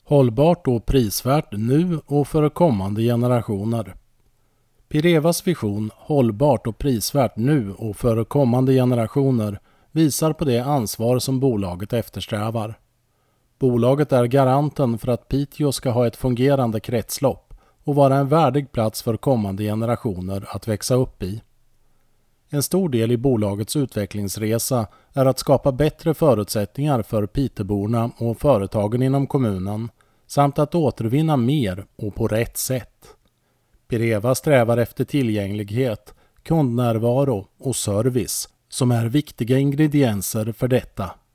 Hållbart och prisvärt nu och för kommande generationer. Pirevas vision hållbart och prisvärt nu och för kommande generationer visar på det ansvar som bolaget eftersträvar. Bolaget är garanten för att Piteå ska ha ett fungerande kretslopp och vara en värdig plats för kommande generationer att växa upp i. En stor del i bolagets utvecklingsresa är att skapa bättre förutsättningar för Piteborna och företagen inom kommunen samt att återvinna mer och på rätt sätt. Pireva strävar efter tillgänglighet, kundnärvaro och service som är viktiga ingredienser för detta.